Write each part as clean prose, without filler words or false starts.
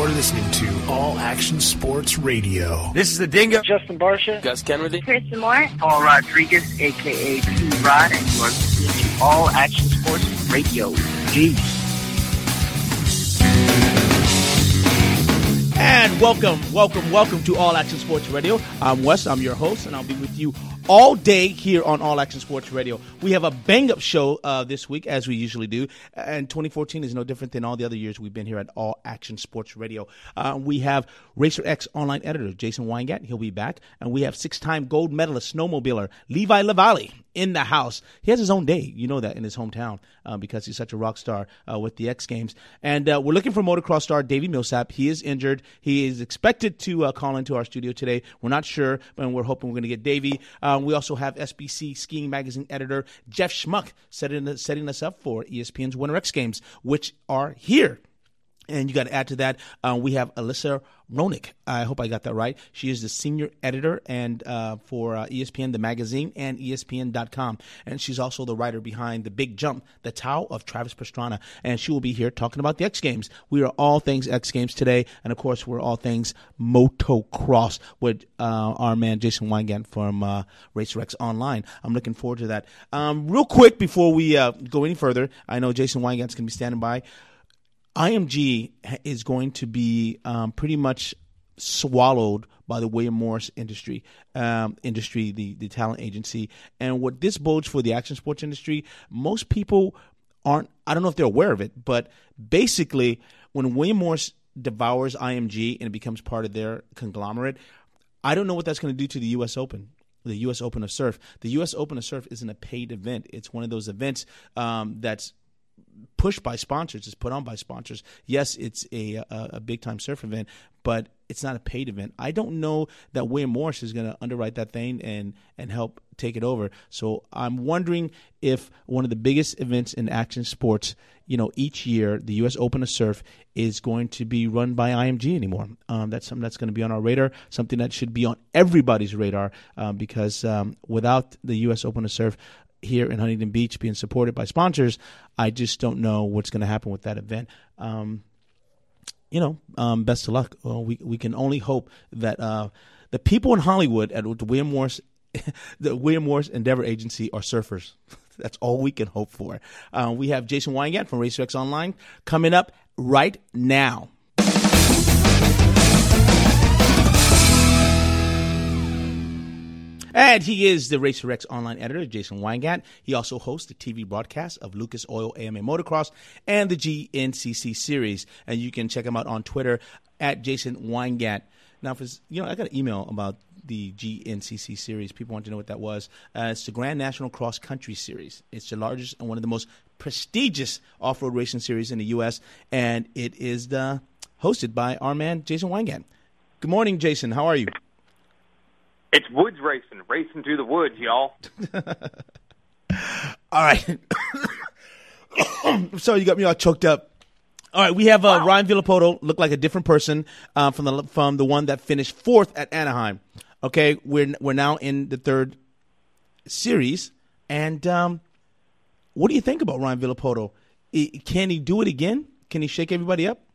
You're listening to All Action Sports Radio. This is the Dingo. Justin Barsha. Gus Kenworthy. Kristen Moore. Paul Rodriguez, a.k.a. P-Rod, and you are listening to All Action Sports Radio. Peace. And welcome to All Action Sports Radio. I'm Wes, I'm your host, and I'll be with you all day here on All Action Sports Radio. We have a bang-up show this week, as we usually do, and 2014 is no different than all the other years we've been here at All Action Sports Radio. We have RacerX online editor Jason Weingat. He'll be back. And we have six-time gold medalist snowmobiler Levi Lavalle in the house. He has his own day, you know that, in his hometown because he's such a rock star with the X Games. And we're looking for motocross star Davey Millsap. He is injured. He is expected to call into our studio today. We're not sure, but we're hoping we're going to get Davey. We also have SBC Skiing Magazine editor Jeff Schmuck setting us up for ESPN's Winter X Games, which are here. And you got to add to that, we have Alyssa Ronick. I hope I got that right. She is the senior editor and for ESPN, the magazine, and ESPN.com. And she's also the writer behind The Big Jump, The Tao of Travis Pastrana. And she will be here talking about the X Games. We are all things X Games today. And, of course, we're all things motocross with our man Jason Weingat from RacerX Online. I'm looking forward to that. Real quick before we go any further, I know Jason Weingat's going to be standing by. IMG is going to be pretty much swallowed by the William Morris industry, the talent agency. And what this bodes for the action sports industry, most people aren't, I don't know if they're aware of it, but basically when William Morris devours IMG and it becomes part of their conglomerate, I don't know what that's going to do to the U.S. Open. The U.S. Open of Surf. The U.S. Open of Surf isn't a paid event. It's one of those events that's pushed by sponsors, it's put on by sponsors. Yes, it's a big-time surf event, but it's not a paid event. I don't know that William Morris is going to underwrite that thing and help take it over. So I'm wondering if one of the biggest events in action sports, each year, the U.S. Open of Surf is going to be run by IMG anymore. That's something that's going to be on our radar, something that should be on everybody's radar because without the U.S. Open of Surf here in Huntington Beach being supported by sponsors, I just don't know what's going to happen with that event. Best of luck. Well, we can only hope that the people in Hollywood at the William Morris Endeavor Agency are surfers. That's all we can hope for. We have Jason Weingat from RacerX Online coming up right now. And he is the RacerX Online editor, Jason Weingat. He also hosts the TV broadcast of Lucas Oil AMA Motocross and the GNCC Series. And you can check him out on Twitter at Jason Weingat. Now, I got an email about the GNCC Series. People want to know what that was. It's the Grand National Cross Country Series. It's the largest and one of the most prestigious off-road racing series in the U.S., and it is hosted by our man, Jason Weingat. Good morning, Jason. How are you? It's woods racing through the woods, y'all. All right. I'm sorry, you got me all choked up. All right, we have Ryan Villopoto, look like a different person from the one that finished fourth at Anaheim. Okay, we're now in the third series, and what do you think about Ryan Villopoto? Can he do it again? Can he shake everybody up?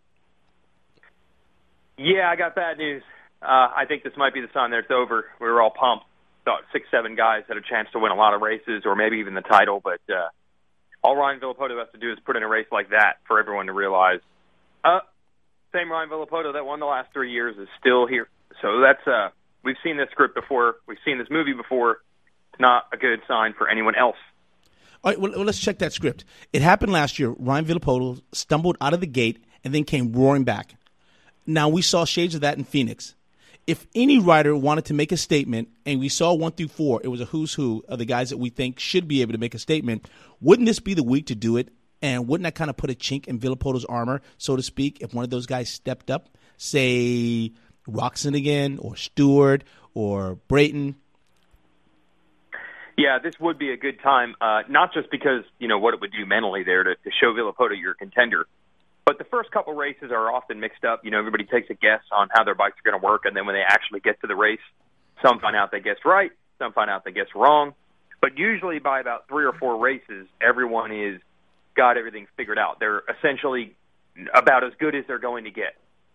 Yeah, I got bad news. I think this might be the sign that it's over. We were all pumped. Thought 6-7 guys had a chance to win a lot of races or maybe even the title, but all Ryan Villopoto has to do is put in a race like that for everyone to realize, same Ryan Villopoto that won the last 3 years is still here. So that's we've seen this script before. We've seen this movie before. It's not a good sign for anyone else. All right, well, let's check that script. It happened last year. Ryan Villopoto stumbled out of the gate and then came roaring back. Now, we saw shades of that in Phoenix. If any rider wanted to make a statement, and we saw 1 through 4, it was a who's who of the guys that we think should be able to make a statement, wouldn't this be the week to do it? And wouldn't that kind of put a chink in Villopoto's armor, so to speak, if one of those guys stepped up, say Roczen again or Stewart or Brayton? Yeah, this would be a good time, not just because, what it would do mentally there to show Villopoto you're a contender, but the first couple races are often mixed up. Everybody takes a guess on how their bikes are going to work, and then when they actually get to the race, some find out they guessed right, some find out they guessed wrong. But usually by about 3 or 4 races, everyone is got everything figured out. They're essentially about as good as they're going to get.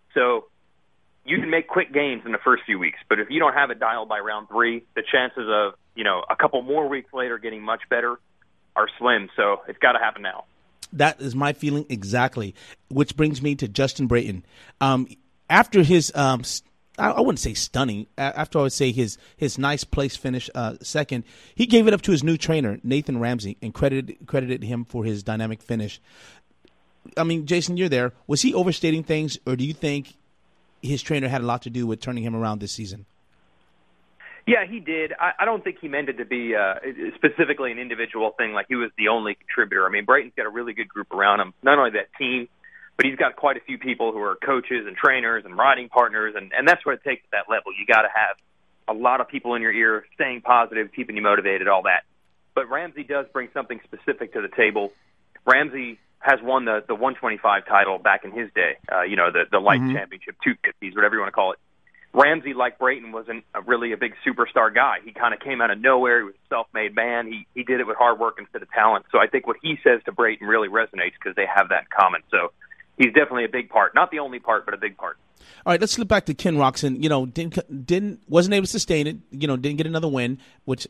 So you can make quick gains in the first few weeks, but if you don't have it dialed by round 3, the chances of, a couple more weeks later getting much better are slim. So it's got to happen now. That is my feeling exactly, which brings me to Justin Brayton. After his, I wouldn't say stunning, after I would say his nice place finish second, he gave it up to his new trainer, Nathan Ramsey, and credited him for his dynamic finish. I mean, Jason, you're there. Was he overstating things, or do you think his trainer had a lot to do with turning him around this season? Yeah, he did. I don't think he meant it to be specifically an individual thing, like he was the only contributor. I mean, Brayton's got a really good group around him, not only that team, but he's got quite a few people who are coaches and trainers and riding partners, and that's what it takes at that level. You got to have a lot of people in your ear staying positive, keeping you motivated, all that. But Ramsey does bring something specific to the table. Ramsey has won the 125 title back in his day, the light championship, 250s, whatever you want to call it. Ramsey, like Brayton, wasn't really a big superstar guy. He kind of came out of nowhere. He was a self-made man. He did it with hard work instead of talent. So I think what he says to Brayton really resonates because they have that in common. So he's definitely a big part. Not the only part, but a big part. All right, let's slip back to Ken Roczen. Wasn't able to sustain it. Didn't get another win, which,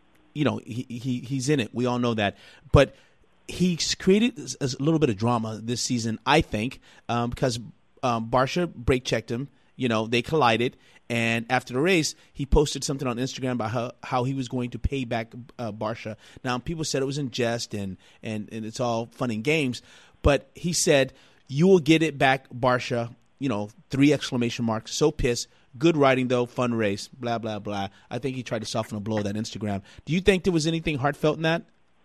he's in it. We all know that. But he's created a little bit of drama this season, I think, because Barcia brake checked him. They collided, and after the race, he posted something on Instagram about how he was going to pay back Barcia. Now, people said it was in jest and it's all fun and games, but he said, "You will get it back, Barcia." 3 exclamation marks. So pissed. Good riding though. Fun race. Blah blah blah. I think he tried to soften the blow of that Instagram. Do you think there was anything heartfelt in that?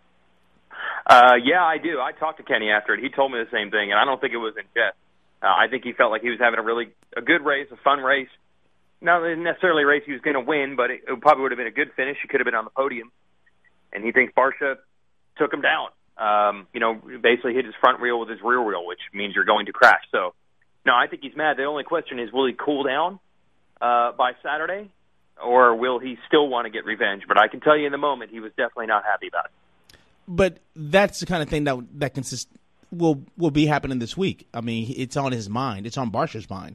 Yeah, I do. I talked to Kenny after it. He told me the same thing, and I don't think it was in jest. I think he felt like he was having a good race, a fun race. Not necessarily a race he was going to win, but it probably would have been a good finish. He could have been on the podium. And he thinks Barcia took him down. Basically hit his front wheel with his rear wheel, which means you're going to crash. So, no, I think he's mad. The only question is, will he cool down by Saturday, or will he still want to get revenge? But I can tell you in the moment, he was definitely not happy about it. But that's the kind of thing that consists. Will be happening this week. I mean, it's on his mind. It's on Barcia's mind.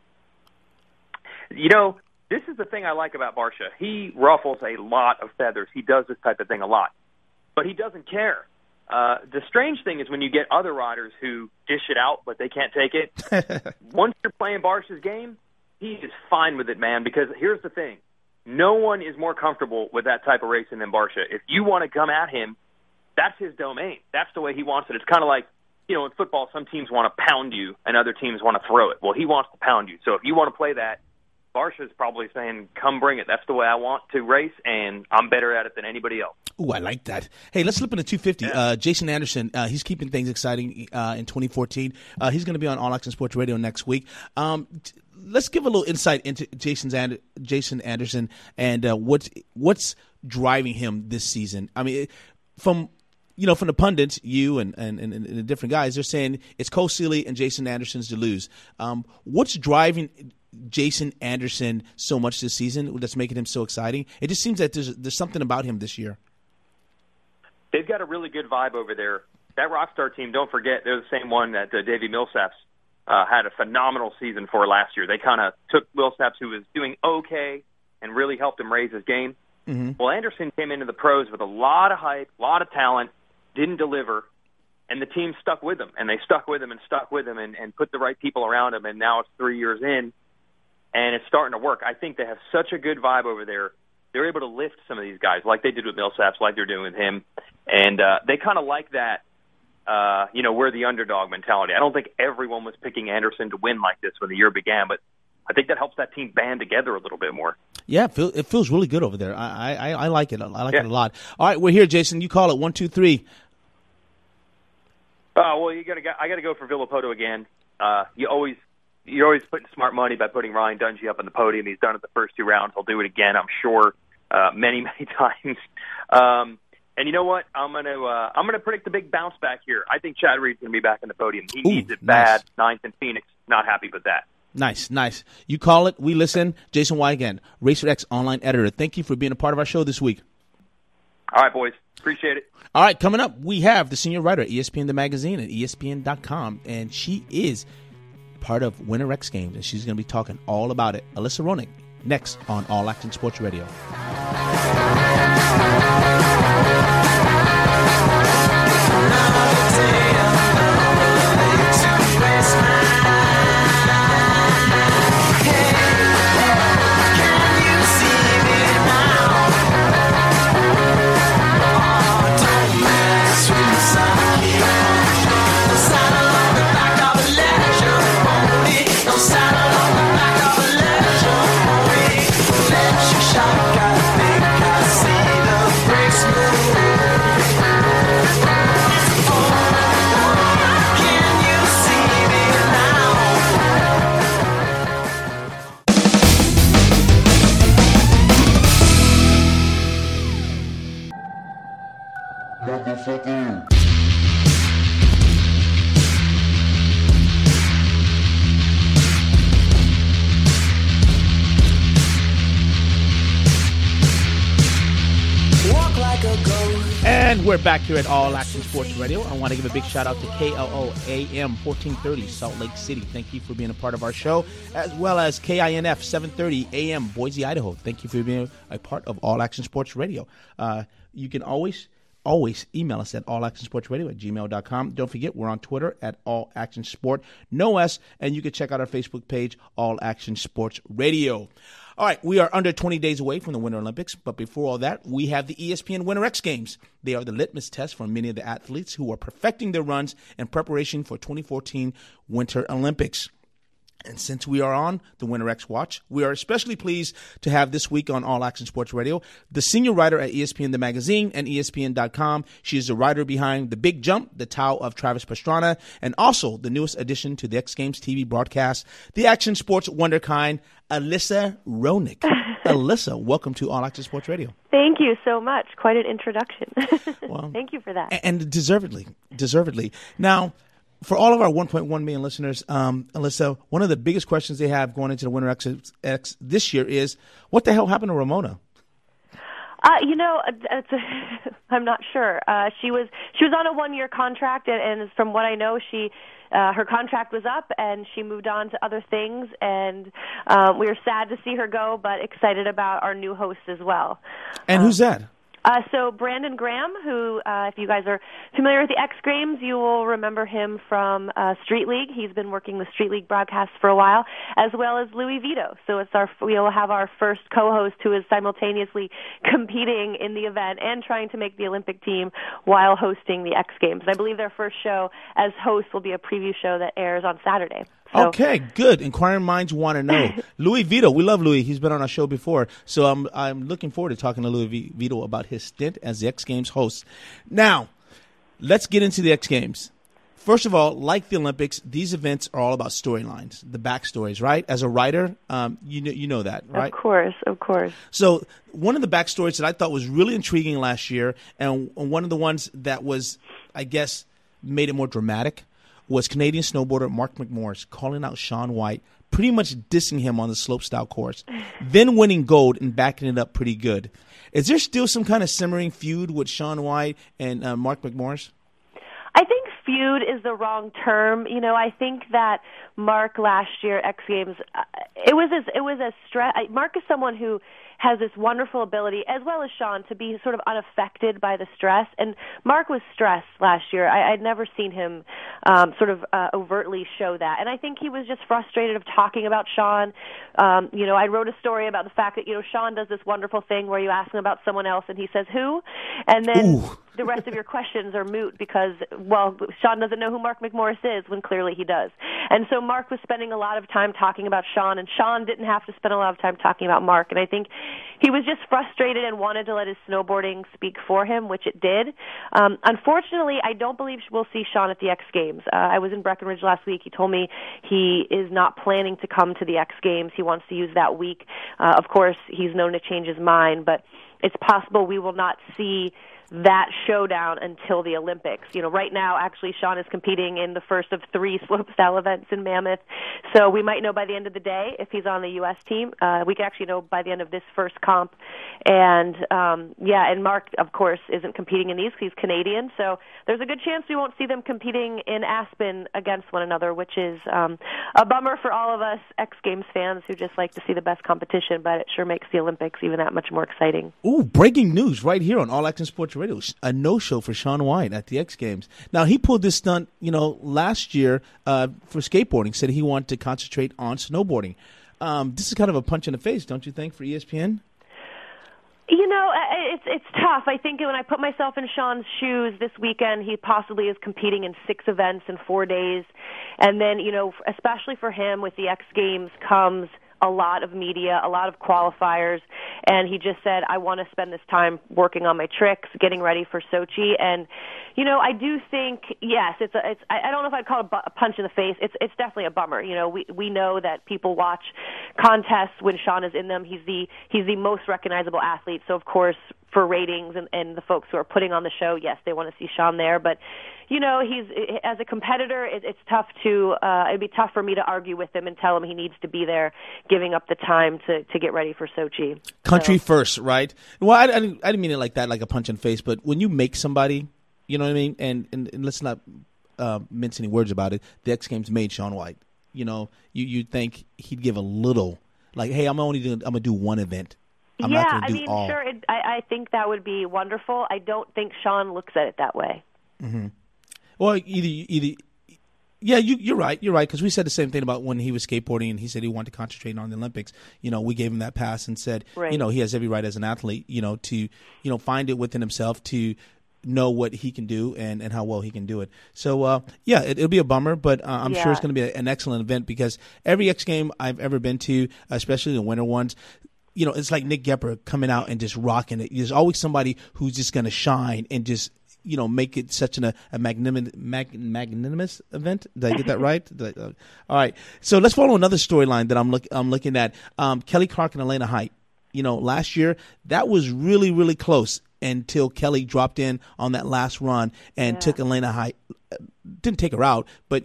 This is the thing I like about Barcia. He ruffles a lot of feathers. He does this type of thing a lot. But he doesn't care. The strange thing is when you get other riders who dish it out, but they can't take it. Once you're playing Barcia's game, he is fine with it, man, because here's the thing. No one is more comfortable with that type of racing than Barcia. If you want to come at him, that's his domain. That's the way he wants it. It's kind of like, in football, some teams want to pound you and other teams want to throw it. Well, he wants to pound you. So if you want to play that, Barcia's probably saying, come bring it. That's the way I want to race, and I'm better at it than anybody else. Ooh, I like that. Hey, let's slip into 250. Yeah. Jason Anderson, he's keeping things exciting in 2014. He's going to be on All Action Sports Radio next week. Let's give a little insight into Jason Anderson and what's driving him this season. I mean, from the pundits, you and the different guys, they're saying it's Cole Seeley and Jason Anderson's to lose. What's driving Jason Anderson so much this season that's making him so exciting? It just seems that there's something about him this year. They've got a really good vibe over there. That Rockstar team, don't forget, they're the same one that Davey Millsaps had a phenomenal season for last year. They kind of took Millsaps, who was doing okay, and really helped him raise his game. Mm-hmm. Well, Anderson came into the pros with a lot of hype, a lot of talent, didn't deliver, and the team stuck with him, and they stuck with him and put the right people around him, and now it's 3 years in, and it's starting to work. I think they have such a good vibe over there. They're able to lift some of these guys like they did with Millsaps, like they're doing with him, and they kind of like that, we're the underdog mentality. I don't think everyone was picking Anderson to win like this when the year began, but I think that helps that team band together a little bit more. Yeah, it feels really good over there. I like it. I like it a lot. All right, we're here, Jason. You call it 1, 2, 3. Well, I got to go for Villopoto again. You're always putting smart money by putting Ryan Dungey up on the podium. He's done it the first 2 rounds. He'll do it again, I'm sure, many times. And you know what? I'm gonna predict the big bounce back here. I think Chad Reed's gonna be back in the podium. He needs it bad. 9th in Phoenix. Not happy with that. Nice. You call it. We listen. Jason Weigandt, RacerX online editor. Thank you for being a part of our show this week. All right, boys. Appreciate it. All right, coming up, we have the senior writer at ESPN The Magazine at ESPN.com, and she is part of Winter X Games, and she's going to be talking all about it. Alyssa Roenick, next on All Action Sports Radio. And we're back here at All Action Sports Radio. I want to give a big shout out to KLO AM 1430 Salt Lake City. Thank you for being a part of our show, as well as KINF 730 AM Boise, Idaho. Thank you for being a part of All Action Sports Radio. You can always email us at allactionsportsradio@gmail.com. Don't forget, we're on Twitter at All Action Sport, no S, and you can check out our Facebook page, All Action Sports Radio. All right, we are under 20 days away from the Winter Olympics, but before all that, we have the ESPN Winter X Games. They are the litmus test for many of the athletes who are perfecting their runs in preparation for 2014 Winter Olympics. And since we are on the Winter X Watch, we are especially pleased to have this week on All Action Sports Radio the senior writer at ESPN The Magazine and ESPN.com. She is the writer behind The Big Jump, The Tao of Travis Pastrana, and also the newest addition to the X Games TV broadcast, the Action Sports Wonderkind, Alyssa Roenick. Alyssa, welcome to All Action Sports Radio. Thank you so much. Quite an introduction. Well, thank you for that. And deservedly. Now, for all of our 1.1 million listeners, Alyssa, one of the biggest questions they have going into the Winter X this year is, what the hell happened to Ramona? I'm not sure. She was on a 1-year contract, and from what I know, her contract was up, and she moved on to other things, and we were sad to see her go, but excited about our new host as well. And who's that? So Brandon Graham, who, if you guys are familiar with the X Games, you will remember him from Street League. He's been working the Street League broadcast for a while, as well as Louis Vito. So we will have our first co-host who is simultaneously competing in the event and trying to make the Olympic team while hosting the X Games. And I believe their first show as host will be a preview show that airs on Saturday. So. Okay, good. Inquiring minds want to know. Louis Vito, we love Louis. He's been on our show before. So I'm looking forward to talking to Louis Vito about his stint as the X Games host. Now, let's get into the X Games. First of all, like the Olympics, these events are all about storylines, the backstories, right? As a writer, you know that, right? Of course. So one of the backstories that I thought was really intriguing last year, and one of the ones that was, I guess, made it more dramatic, was Canadian snowboarder Mark McMorris calling out Shaun White, pretty much dissing him on the slopestyle course, then winning gold and backing it up pretty good. Is there still some kind of simmering feud with Shaun White and Mark McMorris? I think feud is the wrong term. I think that Mark last year X Games, it was a stress. Mark is someone who has this wonderful ability, as well as Shaun, to be sort of unaffected by the stress. And Mark was stressed last year. I'd never seen him overtly show that. And I think he was just frustrated of talking about Shaun. I wrote a story about the fact that, Shaun does this wonderful thing where you ask him about someone else and he says, who? And then the rest of your questions are moot because, Shaun doesn't know who Mark McMorris is when clearly he does. And so Mark was spending a lot of time talking about Shaun, and Shaun didn't have to spend a lot of time talking about Mark. And I think he was just frustrated and wanted to let his snowboarding speak for him, which it did. Unfortunately, I don't believe we'll see Shaun at the X Games. I was in Breckenridge last week. He told me he is not planning to come to the X Games. He wants to use that week. Of course, he's known to change his mind, but it's possible we will not see that showdown until the Olympics. Right now, actually, Sean is competing in the first of 3 slopestyle events in Mammoth. So we might know by the end of the day if he's on the U.S. team. We can actually know by the end of this first comp. And, and Mark, of course, isn't competing in these because he's Canadian. So there's a good chance we won't see them competing in Aspen against one another, which is a bummer for all of us X Games fans who just like to see the best competition, but it sure makes the Olympics even that much more exciting. Ooh, breaking news right here on All Action Sports Radio. A no-show for Shaun White at the X Games. Now, he pulled this stunt, last year for skateboarding, said he wanted to concentrate on snowboarding. This is kind of a punch in the face, don't you think, for ESPN? It's tough. I think when I put myself in Sean's shoes this weekend, he possibly is competing in 6 events in 4 days. And then, especially for him with the X Games comes a lot of media, a lot of qualifiers, and he just said, I want to spend this time working on my tricks, getting ready for Sochi. And, I do think, yes, I don't know if I'd call it a punch in the face. It's definitely a bummer. We know that people watch contests when Sean is in them. He's the most recognizable athlete. So, of course, for ratings and the folks who are putting on the show, yes, they want to see Sean there. But, he's as a competitor, it's tough to it'd be tough for me to argue with him and tell him he needs to be there, giving up the time to get ready for Sochi. Country first, right? Well, I didn't mean it like that, like a punch in the face. But when you make somebody, you know what I mean, and let's not mince any words about it. The X Games made Shaun White. You'd think he'd give a little, like, hey, I'm gonna do one event. I'm not going to do all. Sure. I think that would be wonderful. I don't think Sean looks at it that way. Mm-hmm. Well, either. Yeah, you're right. You're right, because we said the same thing about when he was skateboarding and he said he wanted to concentrate on the Olympics. We gave him that pass and said, right. He has every right as an athlete, to, find it within himself to know what he can do and how well he can do it. So, it'll be a bummer, but I'm sure it's going to be an excellent event because every X Game I've ever been to, especially the winter ones, it's like Nick Gepper coming out and just rocking it. There's always somebody who's just going to shine and just, make it such a magnanimous event. Did I get that right? All right. So let's follow another storyline that I'm looking at. Kelly Clark and Elena Height. Last year that was really, really close until Kelly dropped in on that last run and took Elena Height. Didn't take her out, but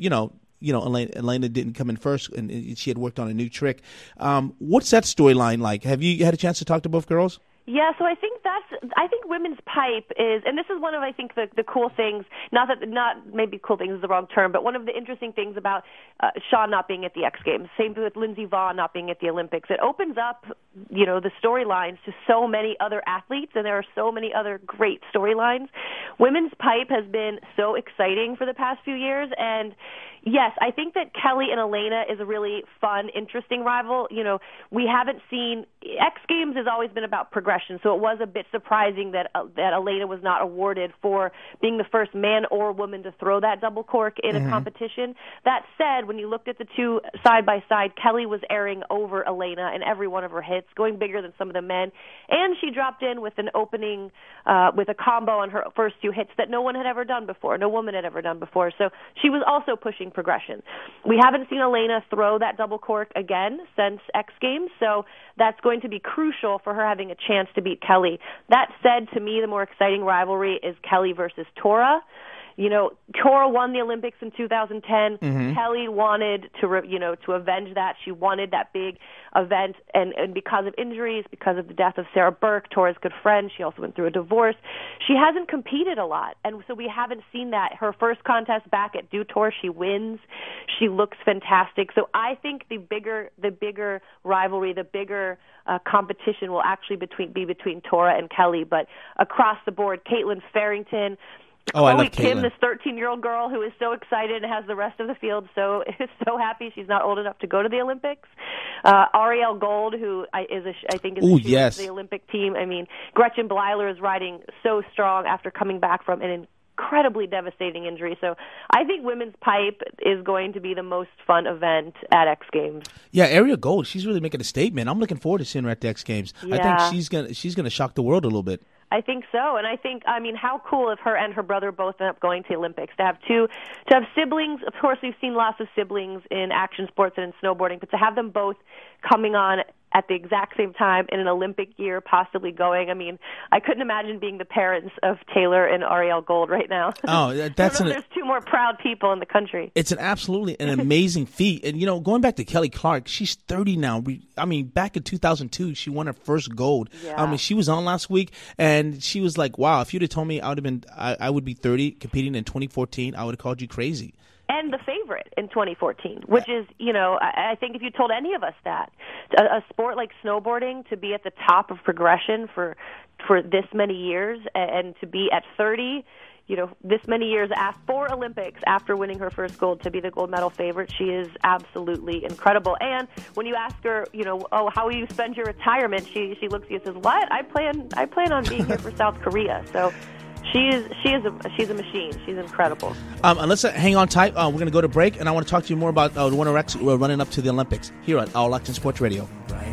Elena didn't come in first, and she had worked on a new trick. What's that storyline like? Have you had a chance to talk to both girls? Yeah, so I think women's pipe is, and this is one of, I think, the cool things, not maybe cool things is the wrong term, but one of the interesting things about Shaun not being at the X Games, same with Lindsey Vonn not being at the Olympics. It opens up, the storylines to so many other athletes, and there are so many other great storylines. Women's pipe has been so exciting for the past few years, and yes, I think that Kelly and Elena is a really fun, interesting rival. We haven't seen X Games has always been about progression, so it was a bit surprising that Elena was not awarded for being the first man or woman to throw that double cork in a competition. That said, when you looked at the two side by side, Kelly was airing over Elena in every one of her hits, going bigger than some of the men, and she dropped in with an opening with a combo on her first 2 hits that no one had ever done before, no woman had ever done before. So she was also pushing progression. We haven't seen Elena throw that double cork again since X Games, so that's going to be crucial for her having a chance to beat Kelly. That said, to me, the more exciting rivalry is Kelly versus Tora. Tora won the Olympics in 2010. Kelly wanted to avenge that. She wanted that big event, and because of injuries, because of the death of Sarah Burke, Tora's good friend, she also went through a divorce. She hasn't competed a lot, and so we haven't seen that. Her first contest back at Dew Tour, she wins. She looks fantastic. So I think the bigger rivalry, the bigger competition will actually be between Tora and Kelly. But across the board, Caitlin Farrington. I love Kim, Caitlin. this 13-year-old girl who is so excited and has the rest of the field so happy she's not old enough to go to the Olympics. Arielle Gold, who I think is the Olympic team. I mean, Gretchen Bleiler is riding so strong after coming back from an incredibly devastating injury. So I think women's pipe is going to be the most fun event at X Games. Yeah, Arielle Gold, she's really making a statement. I'm looking forward to seeing her at the X Games. Yeah. I think she's gonna shock the world a little bit. I think so, and how cool if her and her brother both end up going to the Olympics, to have siblings. Of course, we've seen lots of siblings in action sports and in snowboarding, but to have them both coming on at the exact same time in an Olympic year, possibly going. I mean, I couldn't imagine being the parents of Taylor and Ariel Gold right now. Oh, that's there's two more proud people in the country. It's absolutely an amazing feat. And, going back to Kelly Clark, she's 30 now. I mean, back in 2002, she won her first gold. Yeah. I mean, she was on last week, and she was like, wow, if you'd have told me I would be 30 competing in 2014, I would have called you crazy. And the favorite in 2014, which is, I think if you told any of us that, a sport like snowboarding to be at the top of progression for this many years and to be at 30, this many years after 4 Olympics after winning her first gold to be the gold medal favorite, she is absolutely incredible. And when you ask her, how will you spend your retirement, she looks at you and says, "What? I plan on being here for South Korea." So she's a machine. She's incredible. Alyssa, hang on tight. We're going to go to break, and I want to talk to you more about the Winter X running up to the Olympics here at All Action Sports Radio.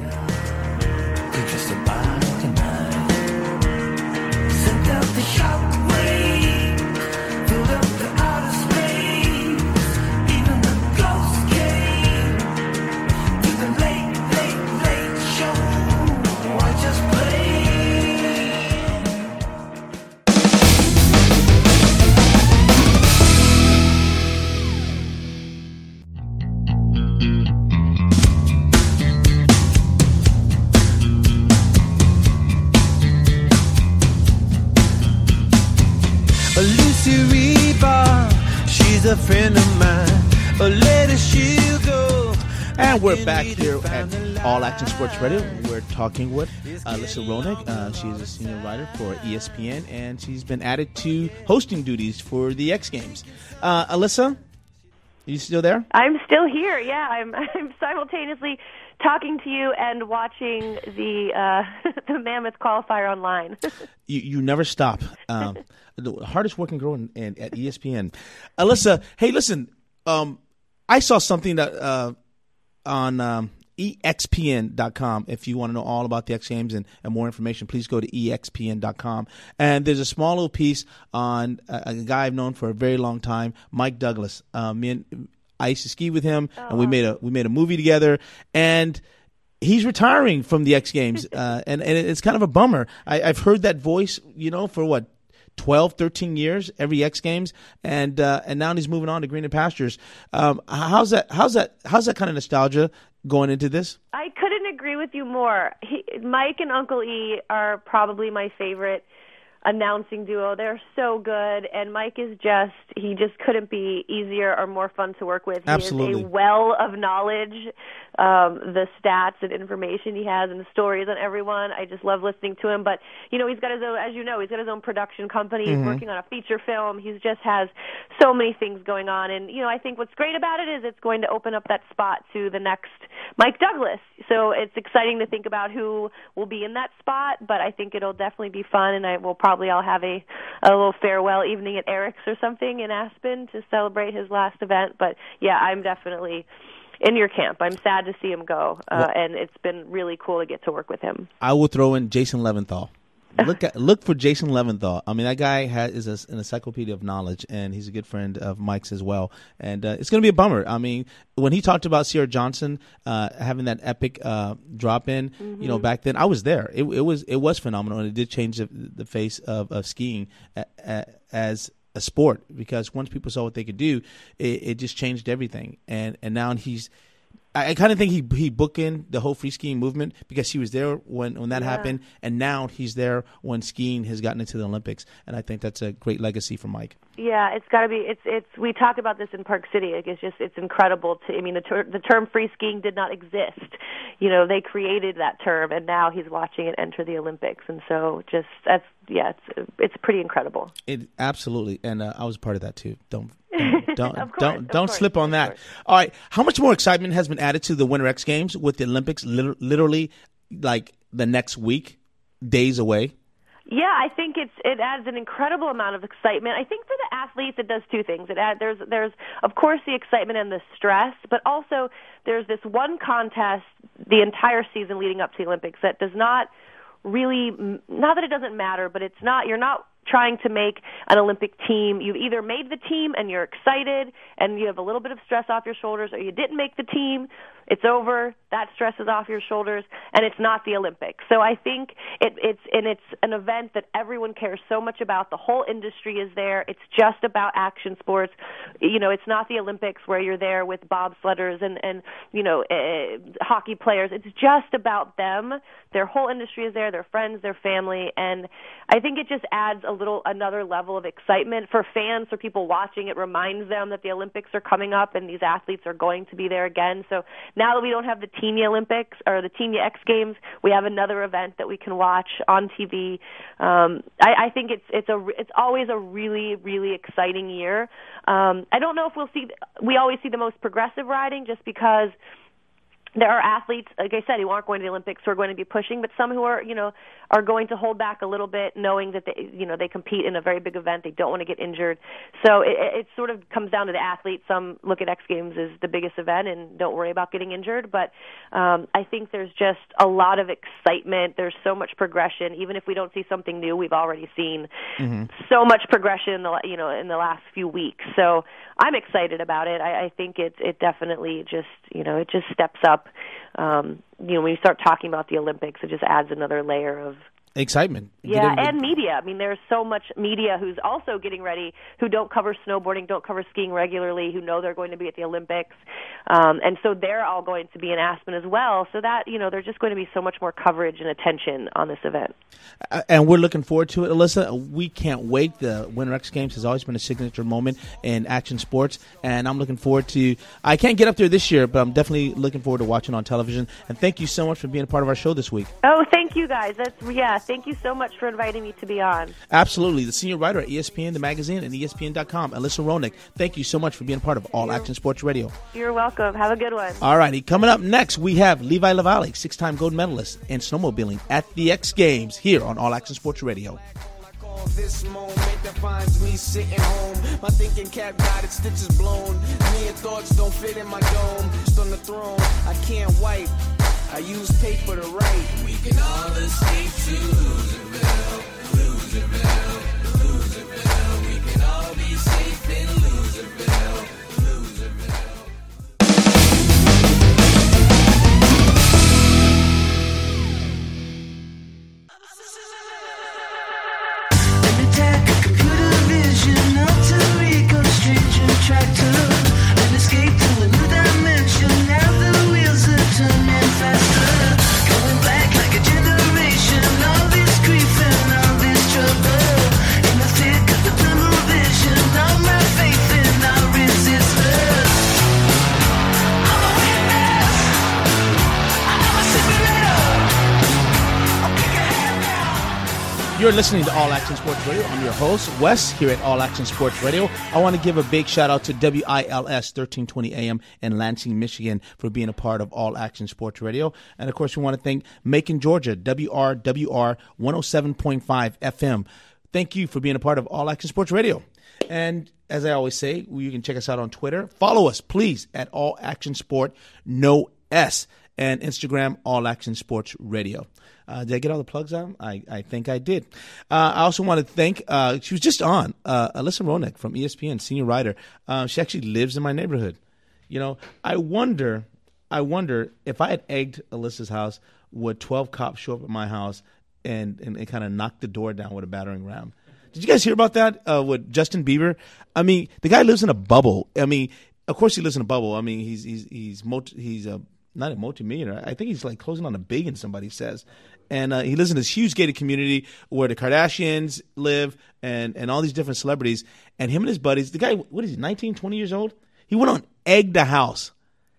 She's a friend of mine, a lady she'll go. And we're back here at All Action Sports Radio. We're talking with Alyssa Roenick. She's a senior writer for ESPN, and she's been added to hosting duties for the X Games. Alyssa, are you still there? I'm still here. Yeah, I'm simultaneously talking to you and watching the Mammoth qualifier online. You never stop. The hardest working girl at ESPN. Alyssa, hey, listen. I saw something that on EXPN.com. If you want to know all about the X Games and more information, please go to EXPN.com. And there's a small little piece on a guy I've known for a very long time, Mike Douglas. I used to ski with him, and we made a movie together. And he's retiring from the X Games, and it's kind of a bummer. I've heard that voice, for what, 12, 13 years, every X Games, and now he's moving on to greener pastures. How's that kind of nostalgia going into this? I couldn't agree with you more. Mike and Uncle E are probably my favorite announcing duo. They're so good, and Mike is he just couldn't be easier or more fun to work with. He Absolutely. is a well of knowledge, the stats and information he has and the stories on everyone. I just love listening to him. But, he's got his own, as you know, he's got his own production company. He's working on a feature film. He just has so many things going on. And, I think what's great about it is it's going to open up that spot to the next Mike Douglas. So it's exciting to think about who will be in that spot, but I think it'll definitely be fun, and I'll have a little farewell evening at Eric's or something in Aspen to celebrate his last event. But, yeah, I'm definitely in your camp. I'm sad to see him go, and it's been really cool to get to work with him. I will throw in Jason Leventhal. Look for Jason Leventhal. I mean, that guy is an encyclopedia of knowledge, and he's a good friend of Mike's as well. And it's going to be a bummer. I mean, when he talked about Sierra Johnson having that epic drop in, back then I was there. It was phenomenal, and it did change the face of skiing as a sport, because once people saw what they could do, it just changed everything. And now I kind of think he bookended the whole free skiing movement, because he was there when that happened, and now he's there when skiing has gotten into the Olympics, and I think that's a great legacy for Mike. Yeah, it's got to be. It's. We talk about this in Park City. It's incredible. The term free skiing did not exist. They created that term, and now he's watching it enter the Olympics, and so it's pretty incredible. It absolutely, and I was part of that too. Don't slip on that. All right, how much more excitement has been added to the Winter X Games with the Olympics literally like the next week, days away? Yeah, I think it adds an incredible amount of excitement. I think for the athletes, it does two things. There's of course the excitement and the stress, but also there's this one contest the entire season leading up to the Olympics that does not really, not that it doesn't matter, but you're not trying to make an Olympic team. You've either made the team and you're excited and you have a little bit of stress off your shoulders, or you didn't make the team. It's over. That stress is off your shoulders, and it's not the Olympics. So I think it's an event that everyone cares so much about. The whole industry is there. It's just about action sports. It's not the Olympics where you're there with bobsledders and hockey players. It's just about them. Their whole industry is there, their friends, their family, and I think it just adds another level of excitement for fans, for people watching. It reminds them that the Olympics are coming up and these athletes are going to be there again. So now that we don't have the Teenia Olympics or the Teenia X Games, we have another event that we can watch on TV. I think it's always a really, really exciting year. I don't know if we always see the most progressive riding, just because there are athletes, like I said, who aren't going to the Olympics, who are going to be pushing, but some who are going to hold back a little bit, knowing that they compete in a very big event. They don't want to get injured. So it sort of comes down to the athlete. Some look at X Games as the biggest event and don't worry about getting injured. But I think there's just a lot of excitement. There's so much progression. Even if we don't see something new, we've already seen so much progression in the last few weeks. So I'm excited about it. I think it definitely just it just steps up. When you start talking about the Olympics, it just adds another layer of excitement. Yeah, and media. I mean, there's so much media who's also getting ready, who don't cover snowboarding, don't cover skiing regularly, who know they're going to be at the Olympics. And so they're all going to be in Aspen as well. So that, there's just going to be so much more coverage and attention on this event. And we're looking forward to it. Alyssa, we can't wait. The Winter X Games has always been a signature moment in action sports. And I'm looking forward to, I can't get up there this year, but I'm definitely looking forward to watching on television. And thank you so much for being a part of our show this week. Oh, thank you guys. Thank you so much for inviting me to be on. Absolutely. The senior writer at ESPN, the magazine, and ESPN.com, Alyssa Roenick. Thank you so much for being a part of All Action Sports Radio. You're welcome. Have a good one. All righty. Coming up next, we have Levi Lavalle, 6-time gold medalist in snowmobiling at the X Games here on All Action Sports Radio. This moment defines me sitting home. My thinking cap got its stitches blown. Mere thoughts don't fit in my dome. Just on the throne, I can't wipe. I use paper to write. We can all escape to Loserville, Loserville, Loserville. We can all be safe in Loserville, Loserville. Let me take a computer vision up to Rico Street Tractor and escape to a new dimension. Now the wheels are turning faster, going back like a generation. All this grief and all this trouble in the thick of the tunnel vision. All my faith and all resistance. I'm a witness. I'm a simulator. I'll kick your head down. You're listening to All Action Sports Radio. I'm your host, Wes, here at All Action Sports Radio. I want to give a big shout out to WILS 1320 AM in Lansing, Michigan for being a part of All Action Sports Radio. And, of course, we want to thank Macon, Georgia, WRWR 107.5 FM. Thank you for being a part of All Action Sports Radio. And as I always say, you can check us out on Twitter. Follow us, please, at All Action Sport, no S, and Instagram, All Action Sports Radio. Did I get all the plugs out? I think I did. I also want to thank, she was just on, Alyssa Roenick from ESPN, senior writer. She actually lives in my neighborhood. I wonder if I had egged Alyssa's house, would 12 cops show up at my house and kind of knock the door down with a battering ram? Did you guys hear about that with Justin Bieber? I mean, the guy lives in a bubble. I mean, of course he lives in a bubble. I mean, he's not a multimillionaire. I think he's like closing on $1 billion, somebody says. And he lives in this huge gated community where the Kardashians live and all these different celebrities. And him and his buddies, the guy, what is he, 19, 20 years old? He went on Egg the House.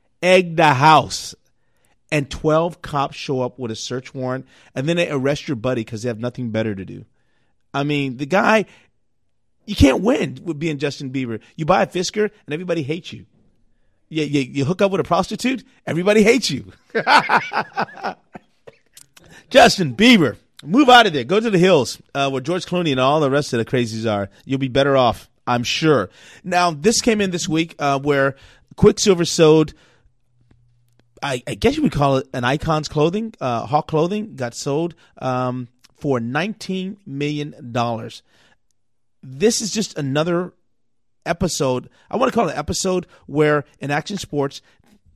And 12 cops show up with a search warrant. And then they arrest your buddy because they have nothing better to do. I mean, the guy, you can't win with being Justin Bieber. You buy a Fisker and everybody hates you. You hook up with a prostitute, everybody hates you. Justin Bieber, move out of there. Go to the hills where George Clooney and all the rest of the crazies are. You'll be better off, I'm sure. Now, this came in this week where Quicksilver sold, I guess you would call it an Icons clothing, Hawk clothing, got sold for $19 million. This is just another episode. I want to call it an episode where in action sports,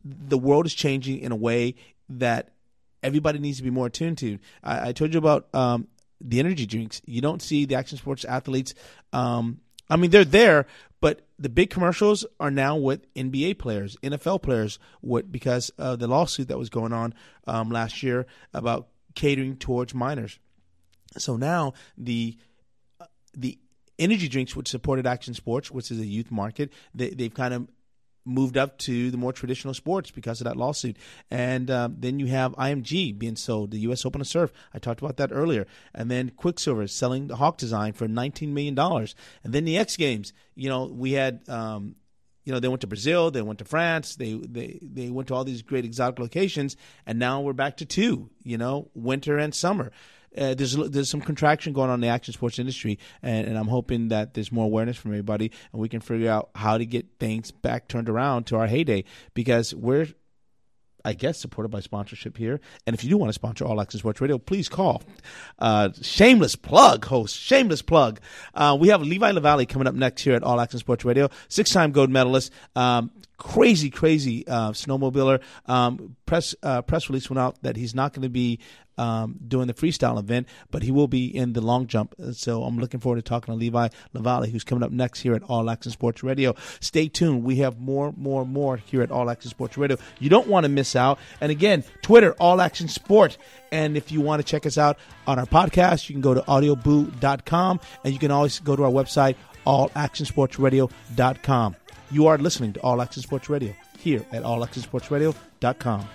the world is changing in a way that everybody needs to be more attuned to. I told you about the energy drinks. You don't see the action sports athletes. I mean, they're there, but the big commercials are now with NBA players, NFL players, because of the lawsuit that was going on last year about catering towards minors. So now the energy drinks, which supported action sports, which is a youth market, they've kind of moved up to the more traditional sports because of that lawsuit. And then you have IMG being sold, the U.S. Open of Surf. I talked about that earlier. And then Quicksilver is selling the Hawk design for $19 million. And then the X Games, we had, they went to Brazil, they went to France, they went to all these great exotic locations, and now we're back to 2, winter and summer. There's some contraction going on in the action sports industry, and I'm hoping that there's more awareness from everybody, and we can figure out how to get things back turned around to our heyday, because we're, I guess, supported by sponsorship here. And if you do want to sponsor All Access Sports Radio, please call. Shameless plug, host. Shameless plug. We have Levi LaValle coming up next here at All Access Sports Radio, 6-time gold medalist. Crazy snowmobiler. Press release went out that he's not going to be doing the freestyle event, but he will be in the long jump. So I'm looking forward to talking to Levi LaValle, who's coming up next here at All Access Sports Radio. Stay tuned. We have more here at All Access Sports Radio. You don't want to miss out. And again, Twitter, All Action Sport. And if you want to check us out on our podcast, you can go to audioboo.com, and you can always go to our website, allaccentsportsradio.com. You are listening to All Access Sports Radio here at allaccentsportsradio.com.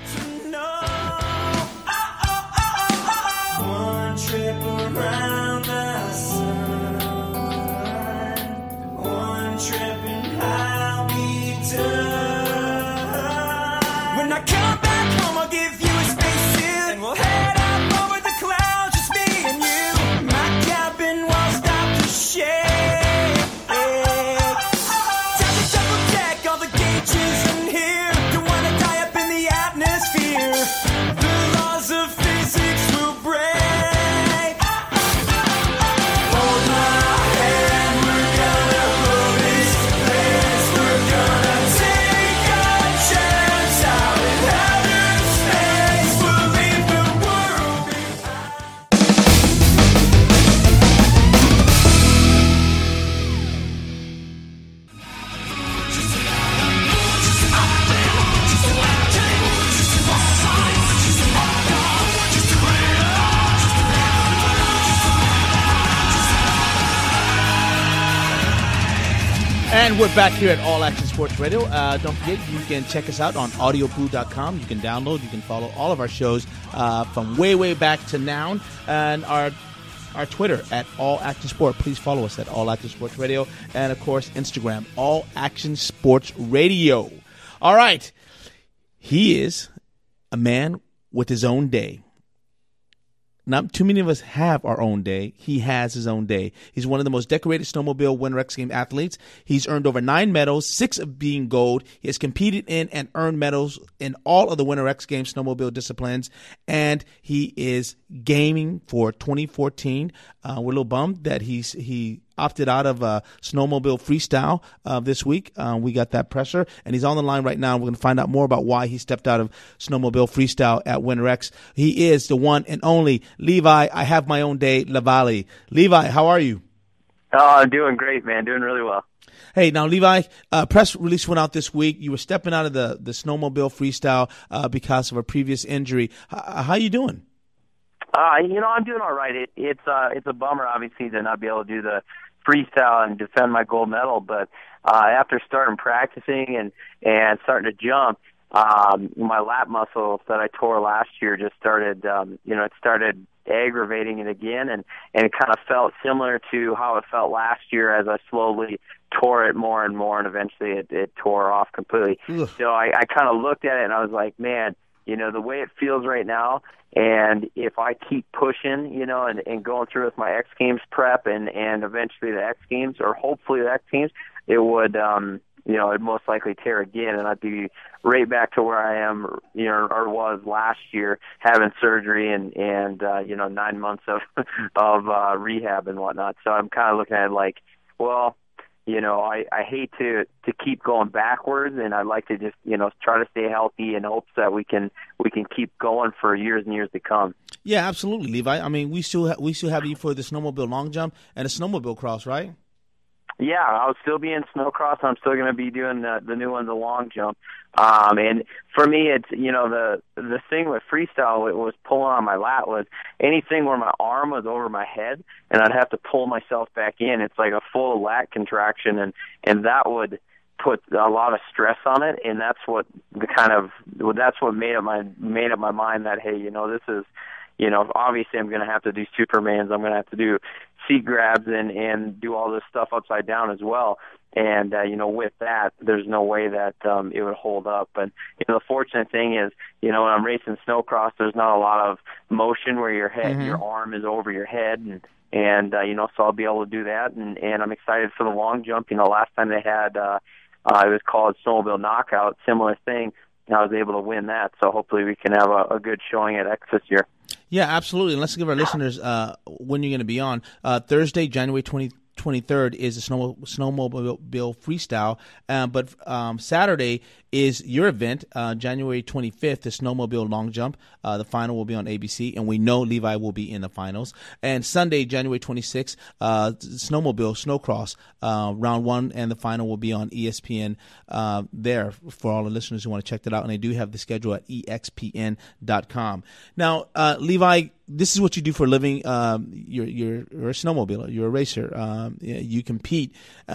One trip around the sun, one trip and I'll be done. When I come back home, I'll give you a spacesuit, and we'll head up over the clouds, just me and you. My cabin walls stop to shake. Time to double check all the gauges in here. Don't wanna die up in the atmosphere. The laws of physics will break. And we're back here at All Action Sports Radio. Don't forget, you can check us out on audioboo.com. You can download, you can follow all of our shows from way back to now. And our Twitter at All Action Sport. Please follow us at All Action Sports Radio. And, of course, Instagram, All Action Sports Radio. All right. He is a man with his own day. Not too many of us have our own day. He has his own day. He's one of the most decorated snowmobile Winter X Games athletes. He's earned over 9 medals, 6 of being gold. He has competed in and earned medals in all of the Winter X Games snowmobile disciplines. And he is gaming for 2014. We're a little bummed that he opted out of snowmobile freestyle this week. We got that pressure, and he's on the line right now. We're going to find out more about why he stepped out of snowmobile freestyle at Winter X. He is the one and only Levi, I have my own day, LaValle. Levi, how are you? Oh, I'm doing great, man. Doing really well. Hey, now, Levi, press release went out this week. You were stepping out of the snowmobile freestyle because of a previous injury. How you doing? I'm doing all right. It's a bummer, obviously, to not be able to do the freestyle and defend my gold medal, but after starting practicing and starting to jump, my lat muscle that I tore last year just started, it started aggravating it again, and it kind of felt similar to how it felt last year as I slowly tore it more and more, and eventually it tore off completely. Ugh. So I kind of looked at it and I was like, man, the way it feels right now, and if I keep pushing, and going through with my X Games prep and eventually the X Games, or hopefully the X Games, it would, it'd most likely tear again, and I'd be right back to where I am, or was last year, having surgery and 9 months of rehab and whatnot. So I'm kind of looking at it like, well, I hate to keep going backwards, and I'd like to just, try to stay healthy in hopes that we can keep going for years and years to come. Yeah, absolutely, Levi. I mean, we still have you for the snowmobile long jump and a snowmobile cross, right? Yeah, I'll still be in snowcross. I'm still going to be doing the new one, the long jump. And for me, it's, the thing with freestyle, it was pulling on my lat was anything where my arm was over my head and I'd have to pull myself back in. It's like a full lat contraction, and that would put a lot of stress on it. And that's what made up my mind that, hey, this is, obviously I'm going to have to do Supermans. I'm going to have to do seat grabs and do all this stuff upside down as well. And, with that, there's no way that it would hold up. But, the fortunate thing is, when I'm racing snowcross, there's not a lot of motion where your head, your arm is over your head. And so I'll be able to do that. And I'm excited for the long jump. Last time they had, it was called Snowmobile Knockout, similar thing. And I was able to win that. So hopefully we can have a good showing at X this year. Yeah, absolutely. And let's give our listeners when you're going to be on. Thursday, January 23rd is the snowmobile freestyle, but Saturday is your event, January 25th, the snowmobile long jump. The final will be on ABC, and we know Levi will be in the finals. And Sunday, January 26th, snowmobile snowcross round 1, and the final will be on ESPN there for all the listeners who want to check that out. And they do have the schedule at expn.com. Now, Levi, this is what you do for a living. You're a snowmobiler. You're a racer. You compete.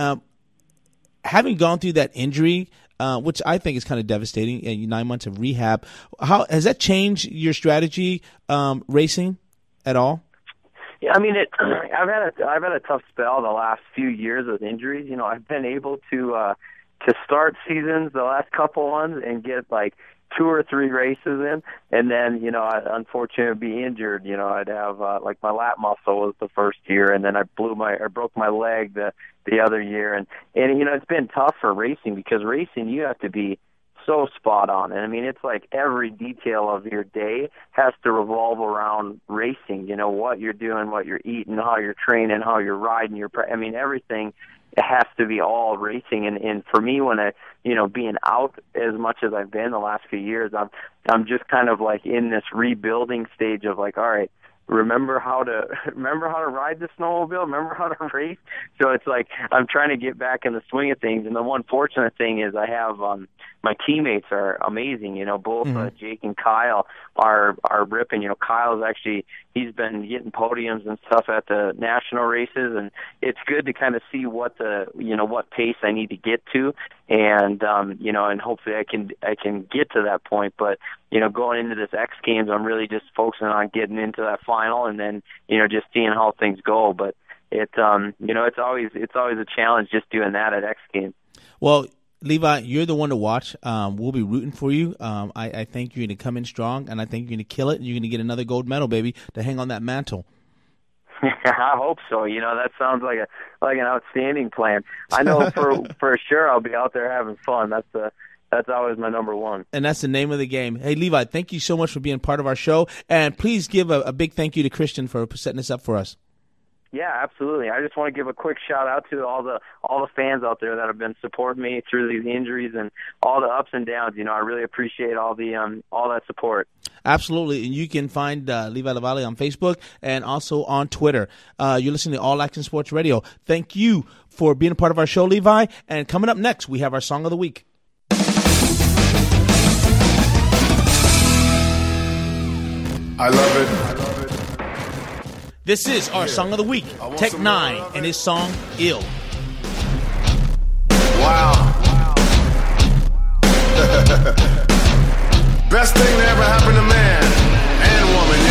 Having gone through that injury, which I think is kind of devastating, 9 months of rehab, how has that changed your strategy racing at all? Yeah, I mean, I've had a tough spell the last few years with injuries. I've been able to start seasons, the last couple ones, and get like 2 or 3 races in, and then, I'd unfortunately be injured. I'd have, like my lat muscle was the first year, and then I broke my leg the other year. And it's been tough for racing, because racing, you have to be so spot on. And I mean, it's like every detail of your day has to revolve around racing, what you're doing, what you're eating, how you're training, how you're riding, everything. It has to be all racing, and for me, when being out as much as I've been the last few years, I'm just kind of like in this rebuilding stage of like, all right, remember how to ride the snowmobile, remember how to race. So it's like I'm trying to get back in the swing of things. And the one fortunate thing is I have my teammates are amazing. Both Jake and Kyle are ripping. Kyle's actually, he's been getting podiums and stuff at the national races, and it's good to kind of see what what pace I need to get to, and and hopefully I can get to that point. But going into this X Games, I'm really just focusing on getting into that final, and then just seeing how things go. But it's always a challenge just doing that at X Games. Well, Levi, you're the one to watch. We'll be rooting for you. I think you're going to come in strong, and I think you're going to kill it, and you're going to get another gold medal, baby, to hang on that mantle. I hope so. That sounds like an outstanding plan. I know for sure I'll be out there having fun. That's always my number one. And that's the name of the game. Hey, Levi, thank you so much for being part of our show, and please give a big thank you to Christian for setting this up for us. Yeah, absolutely. I just want to give a quick shout out to all the fans out there that have been supporting me through these injuries and all the ups and downs. I really appreciate all that support. Absolutely, and you can find Levi Lavalle on Facebook and also on Twitter. You're listening to All Action Sports Radio. Thank you for being a part of our show, Levi. And coming up next, we have our Song of the Week. I love it. This is our Song of the Week, Tech 9 and his song, Ill. Wow. Best thing that ever happened to man and woman,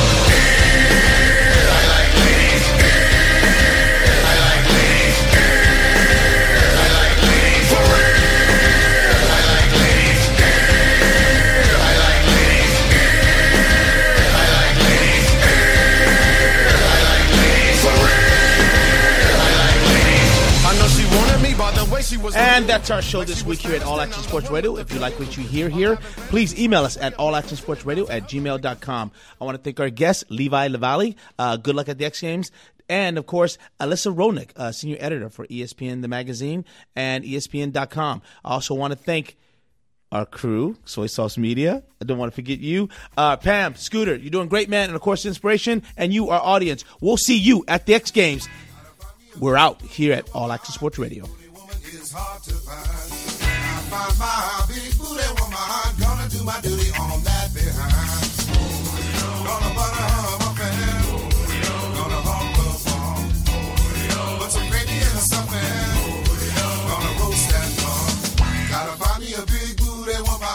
I like ladies. I like ladies. I like ladies. For real. I like ladies. I like ladies. I like ladies. I like ladies. For real. I like ladies. I know she wanted me by the way she was. And that's our show this week here at All Action Sports Radio. If you like what you hear here, please email us at allactionsportsradio@gmail.com. I want to thank our guest, Levi Lavalle. Good luck at the X Games. And, of course, Alyssa Rolnick, senior editor for ESPN, the magazine, and ESPN.com. I also want to thank our crew, Soy Sauce Media. I don't want to forget you. Pam, Scooter, you're doing great, man. And, of course, Inspiration, and you, our audience. We'll see you at the X Games. We're out here at All Action Sports Radio. Find my big booty woman, gonna do my duty on that behind. Gonna butter her my fan, gonna hump her farm. Put some gravy in something, gonna roast that farm. Gotta find me a big booty woman.